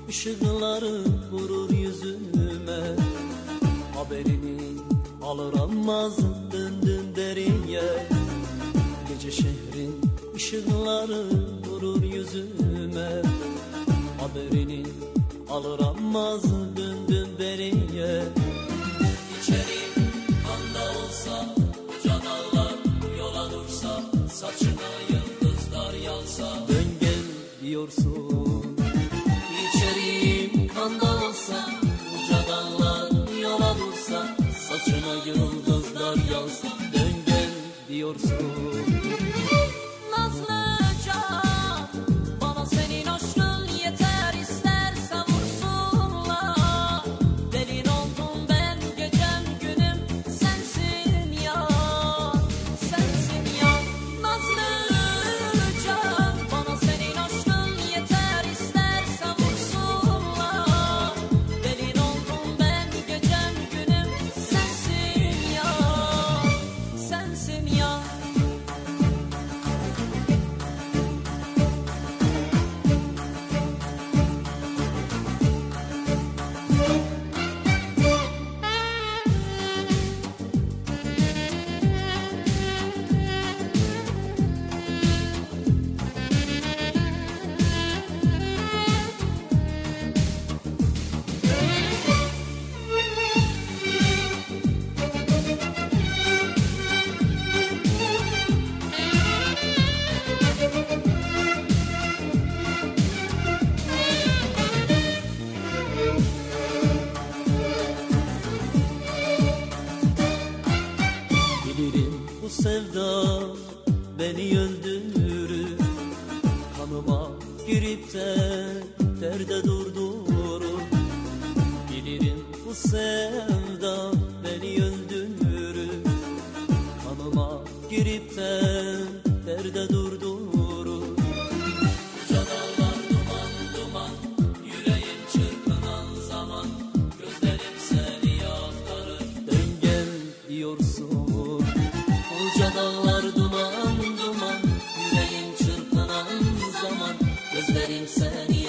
ışıkları vurur yüzüme. Haberini alır almaz döndüm derinye. Gece şehrin ışıkları vurur yüzüme. Haberini alır almaz döndüm derinye. İçerim kanda olsa, koca dağlar yola dursa, saçına yıldızlar yağsa, dön gel diyorsun. İçerim kanda olsa, koca dağlar yola dursa, saçına yıldızlar yağsa, dön gel diyorsun. Bu sevda beni öldürür, kanıma girip de derde durdurur. Bilirim bu sevda beni öldürür, kanıma girip de derde durdurur. Koca dağlar duman duman, yüreğim çırpınan zaman, gözlerim seni yaktarır, dön gel diyorsun. Koca dağlar duman duman, yüreğim çırpınan zaman, gözlerim seni